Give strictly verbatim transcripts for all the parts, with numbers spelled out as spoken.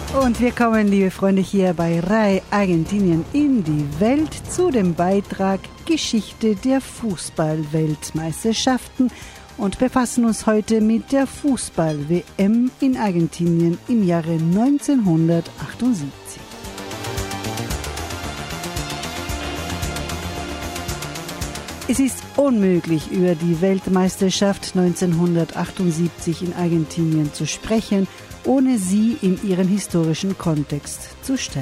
Und wir kommen, liebe Freunde, hier bei R A I Argentinien in die Welt zu dem Beitrag Geschichte der Fußball-Weltmeisterschaften und befassen uns heute mit der Fußball-W M in Argentinien im Jahre neunzehnhundertachtundsiebzig. Es ist unmöglich, über die Weltmeisterschaft neunzehnhundertachtundsiebzig in Argentinien zu sprechen, ohne sie in ihren historischen Kontext zu stellen.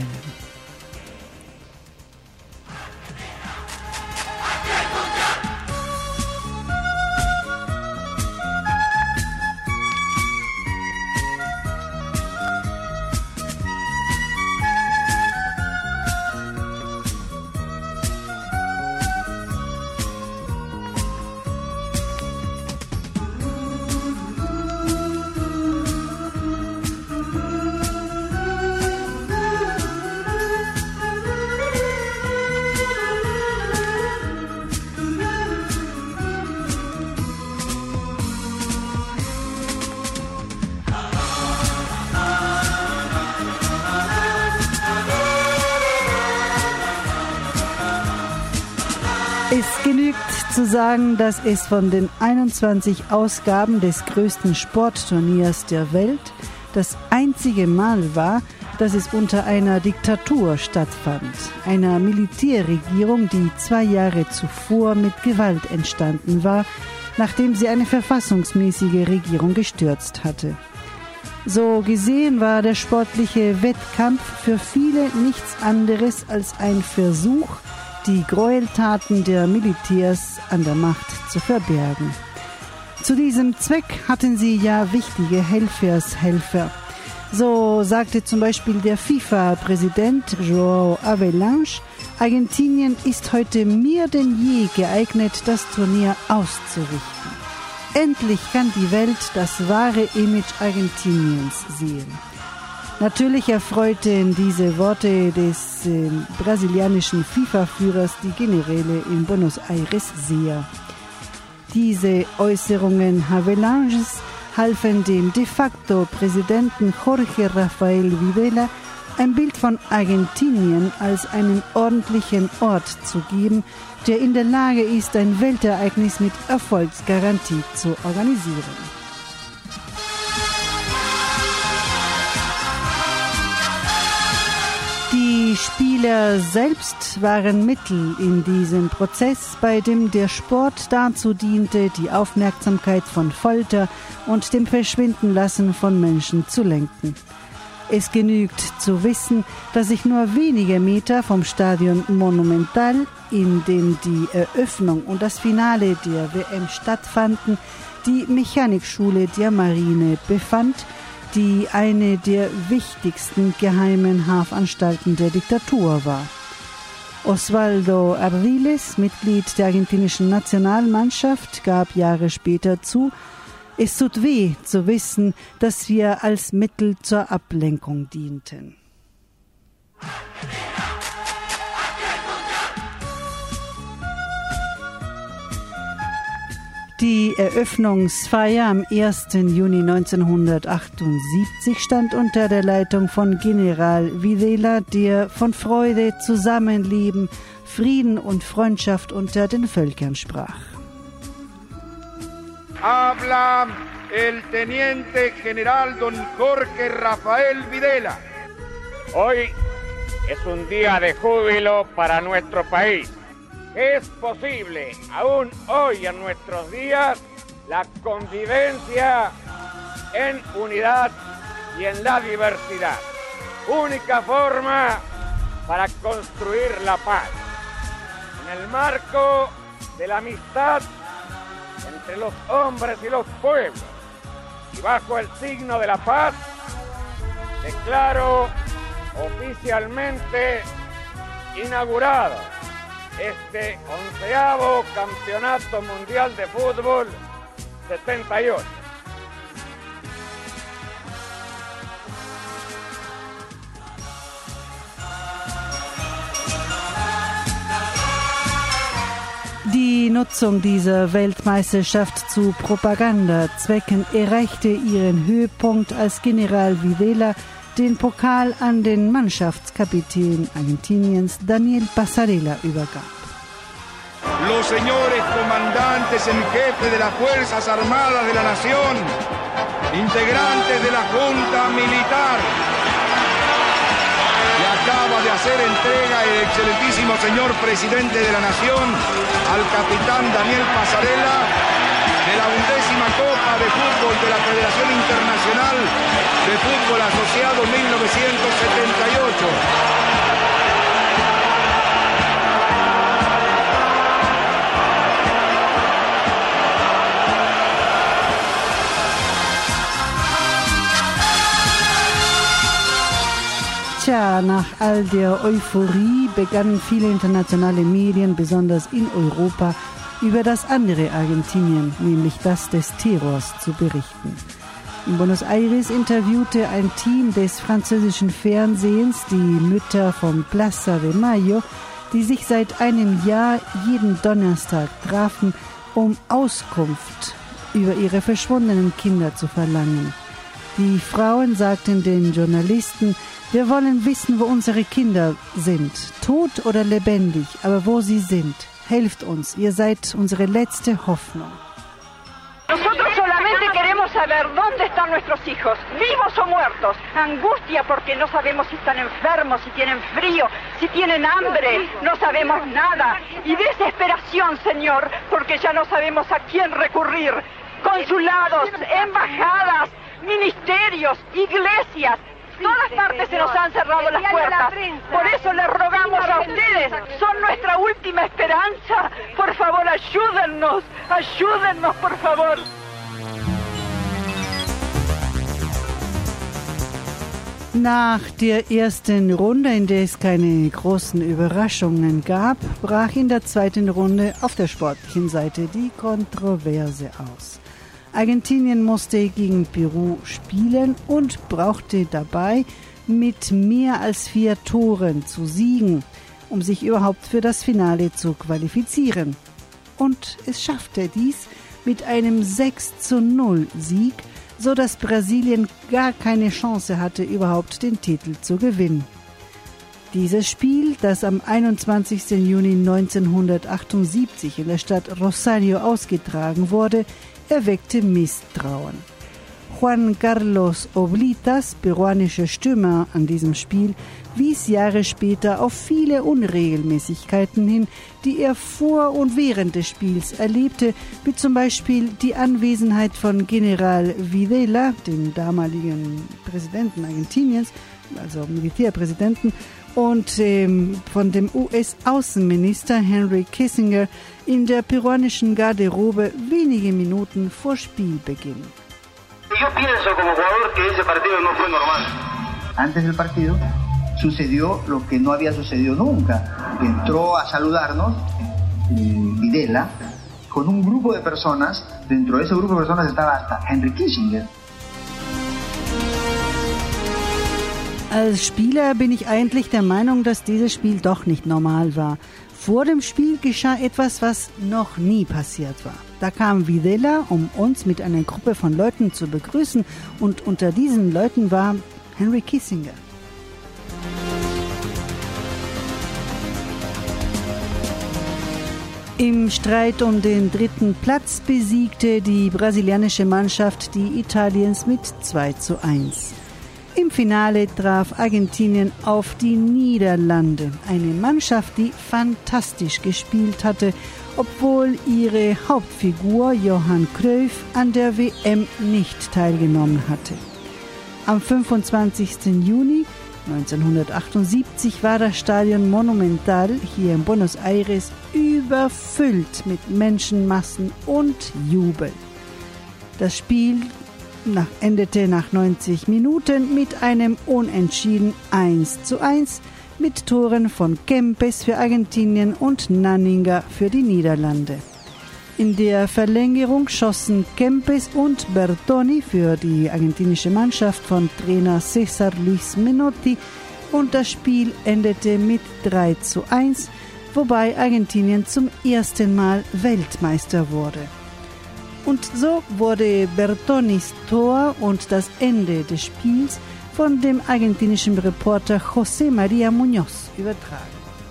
Es genügt zu sagen, dass es von den einundzwanzig Ausgaben des größten Sportturniers der Welt das einzige Mal war, dass es unter einer Diktatur stattfand, einer Militärregierung, die zwei Jahre zuvor mit Gewalt entstanden war, nachdem sie eine verfassungsmäßige Regierung gestürzt hatte. So gesehen war der sportliche Wettkampf für viele nichts anderes als ein Versuch, die Gräueltaten der Militärs an der Macht zu verbergen. Zu diesem Zweck hatten sie ja wichtige Helfershelfer. So sagte zum Beispiel der FIFA-Präsident João Havelange, Argentinien ist heute mehr denn je geeignet, das Turnier auszurichten. Endlich kann die Welt das wahre Image Argentiniens sehen. Natürlich erfreuten diese Worte des äh, brasilianischen FIFA-Führers die Generäle in Buenos Aires sehr. Diese Äußerungen Havelanges halfen dem de facto Präsidenten Jorge Rafael Videla ein Bild von Argentinien als einen ordentlichen Ort zu geben, der in der Lage ist, ein Weltereignis mit Erfolgsgarantie zu organisieren. Die Spieler selbst waren Mittel in diesem Prozess, bei dem der Sport dazu diente, die Aufmerksamkeit von Folter und dem Verschwindenlassen von Menschen zu lenken. Es genügt zu wissen, dass sich nur wenige Meter vom Stadion Monumental, in dem die Eröffnung und das Finale der W M stattfanden, die Mechanikschule der Marine befand, die eine der wichtigsten geheimen Haftanstalten der Diktatur war. Osvaldo Ardiles, Mitglied der argentinischen Nationalmannschaft, gab Jahre später zu, es tut weh zu wissen, dass wir als Mittel zur Ablenkung dienten. Die Eröffnungsfeier am ersten Juni neunzehnhundertachtundsiebzig stand unter der Leitung von General Videla, der von Freude, Zusammenleben, Frieden und Freundschaft unter den Völkern sprach. Habla el Teniente General Don Jorge Rafael Videla. Hoy es un día de júbilo para nuestro país. Es posible, aún hoy en nuestros días, la convivencia en unidad y en la diversidad. Única forma para construir la paz. En el marco de la amistad entre los hombres y los pueblos y bajo el signo de la paz, declaro oficialmente inaugurado este onceavo Campeonato Mundial de Fútbol setenta y ocho. Die Nutzung dieser Weltmeisterschaft zu Propagandazwecken erreichte ihren Höhepunkt, als General Videla den Pokal an den Mannschaftskapitän Argentiniens Daniel Passarella übergab. Los señores comandantes en jefe de las Fuerzas Armadas de la Nación, integrantes de la Junta Militar, que acaba de hacer entrega el excelentísimo señor presidente de la Nación al capitán Daniel Passarella de la undécima Copa de Fútbol de la Federación Internacional de Fútbol Asociado mil novecientos setenta y ocho. Tja, nach all der Euphorie begannen viele internationale Medien, besonders in Europa, über das andere Argentinien, nämlich das des Terrors, zu berichten. In Buenos Aires interviewte ein Team des französischen Fernsehens die Mütter von Plaza de Mayo, die sich seit einem Jahr jeden Donnerstag trafen, um Auskunft über ihre verschwundenen Kinder zu verlangen. Die Frauen sagten den Journalisten: Wir wollen wissen, wo unsere Kinder sind, tot oder lebendig, aber wo sie sind. Helft uns, ihr seid unsere letzte Hoffnung. Nosotros solamente queremos saber dónde están nuestros hijos, vivos o muertos. Angustia porque no sabemos si están enfermos, si tienen frío, si tienen hambre, no sabemos nada. Y desesperación, Señor, porque ya no sabemos a quién recurrir. Consulados, embajadas, ministerios, iglesias. Todas partes se nos han cerrado las puertas. Por eso les rogamos a ustedes, son nuestra última esperanza. Por favor, ayúdennos, ayúdennos, por favor. Nach der ersten Runde, in der es keine großen Überraschungen gab, brach in der zweiten Runde auf der sportlichen Seite die Kontroverse aus. Argentinien musste gegen Peru spielen und brauchte dabei mit mehr als vier Toren zu siegen, um sich überhaupt für das Finale zu qualifizieren. Und es schaffte dies mit einem sechs zu null Sieg, so dass Brasilien gar keine Chance hatte, überhaupt den Titel zu gewinnen. Dieses Spiel, das am einundzwanzigsten Juni neunzehnhundertachtundsiebzig in der Stadt Rosario ausgetragen wurde, erweckte Misstrauen. Juan Carlos Oblitas, peruanischer Stürmer an diesem Spiel, wies Jahre später auf viele Unregelmäßigkeiten hin, die er vor und während des Spiels erlebte, wie zum Beispiel die Anwesenheit von General Videla, dem damaligen Präsidenten Argentiniens, also Militärpräsidenten, und ähm, von dem U S-Außenminister Henry Kissinger in der peruanischen Garderobe wenige Minuten vor Spielbeginn. Yo pienso como jugador que ese partido no fue normal. Antes del partido sucedió lo que no había sucedido nunca. Entró a saludarnos eh, Videla con un grupo de personas. Dentro de ese grupo de personas estaba hasta Henry Kissinger. Als Spieler bin ich eigentlich der Meinung, dass dieses Spiel doch nicht normal war. Vor dem Spiel geschah etwas, was noch nie passiert war. Da kam Videla, um uns mit einer Gruppe von Leuten zu begrüßen, und unter diesen Leuten war Henry Kissinger. Im Streit um den dritten Platz besiegte die brasilianische Mannschaft die Italiens mit zwei zu eins. Im Finale traf Argentinien auf die Niederlande, eine Mannschaft, die fantastisch gespielt hatte, obwohl ihre Hauptfigur Johan Cruyff an der W M nicht teilgenommen hatte. Am fünfundzwanzigsten Juni neunzehnhundertachtundsiebzig war das Stadion Monumental hier in Buenos Aires überfüllt mit Menschenmassen und Jubel. Das Spiel nach, endete nach neunzig Minuten mit einem Unentschieden eins zu eins mit Toren von Kempes für Argentinien und Nanninga für die Niederlande. In der Verlängerung schossen Kempes und Bertoni für die argentinische Mannschaft von Trainer César Luis Menotti und das Spiel endete mit drei zu eins, wobei Argentinien zum ersten Mal Weltmeister wurde. Und so wurde Bertonis Tor und das Ende des Spiels von dem argentinischen Reporter José María Muñoz übertragen.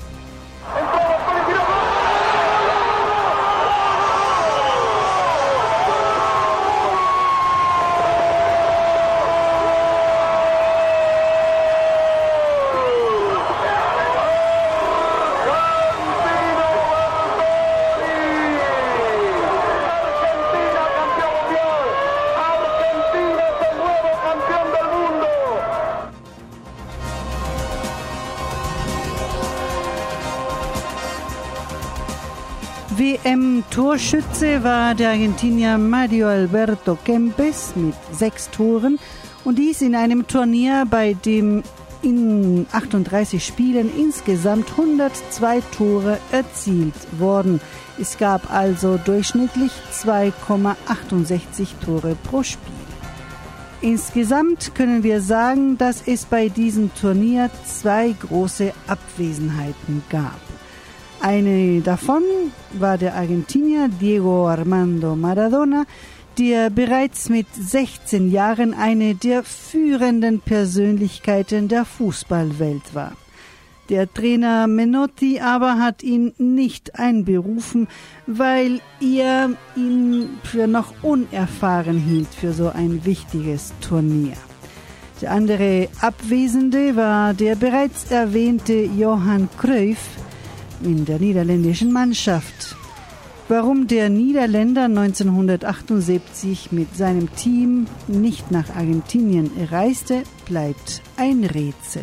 W M-Torschütze war der Argentinier Mario Alberto Kempes mit sechs Toren und dies in einem Turnier, bei dem in achtunddreißig Spielen insgesamt hundertzwei Tore erzielt wurden. Es gab also durchschnittlich zwei Komma achtundsechzig Tore pro Spiel. Insgesamt können wir sagen, dass es bei diesem Turnier zwei große Abwesenheiten gab. Eine davon war der Argentinier Diego Armando Maradona, der bereits mit sechzehn Jahren eine der führenden Persönlichkeiten der Fußballwelt war. Der Trainer Menotti aber hat ihn nicht einberufen, weil er ihn für noch unerfahren hielt für so ein wichtiges Turnier. Der andere Abwesende war der bereits erwähnte Johan Cruyff in der niederländischen Mannschaft. Warum der Niederländer neunzehnhundertachtundsiebzig mit seinem Team nicht nach Argentinien reiste, bleibt ein Rätsel.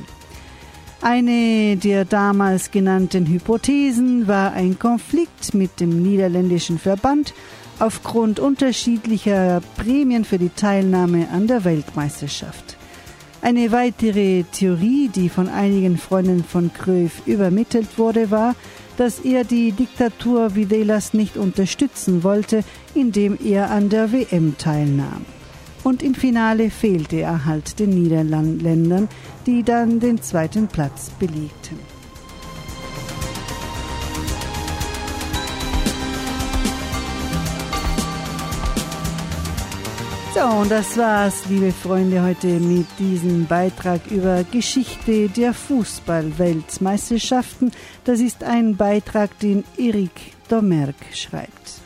Eine der damals genannten Hypothesen war ein Konflikt mit dem niederländischen Verband aufgrund unterschiedlicher Prämien für die Teilnahme an der Weltmeisterschaft. Eine weitere Theorie, die von einigen Freunden von Cruyff übermittelt wurde, war, dass er die Diktatur Videlas nicht unterstützen wollte, indem er an der W M teilnahm. Und im Finale fehlte er halt den Niederländern, die dann den zweiten Platz belegten. So, und das war's, liebe Freunde, heute mit diesem Beitrag über Geschichte der Fußball-Weltmeisterschaften. Das ist ein Beitrag, den Eric Domergue schreibt.